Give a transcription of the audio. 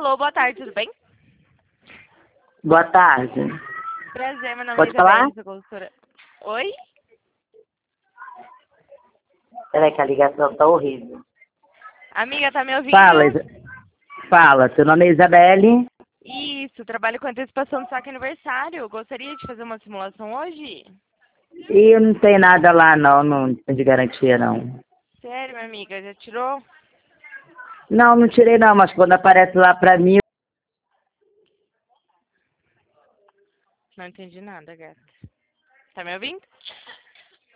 Alô, boa tarde, tudo bem? Boa tarde. Prazer, meu nome Pode é Isabelle, falar? sou consultora. Oi? Peraí que a ligação tá horrível. Amiga, tá me ouvindo? Fala, seu nome é Isabelle? Isso, trabalho com antecipação do saque aniversário. Gostaria de fazer uma simulação hoje? E eu não tenho nada lá não de garantia não. Sério, minha amiga, já tirou? Não tirei não, mas quando aparece lá pra mim, Não entendi nada, gata. Tá me ouvindo?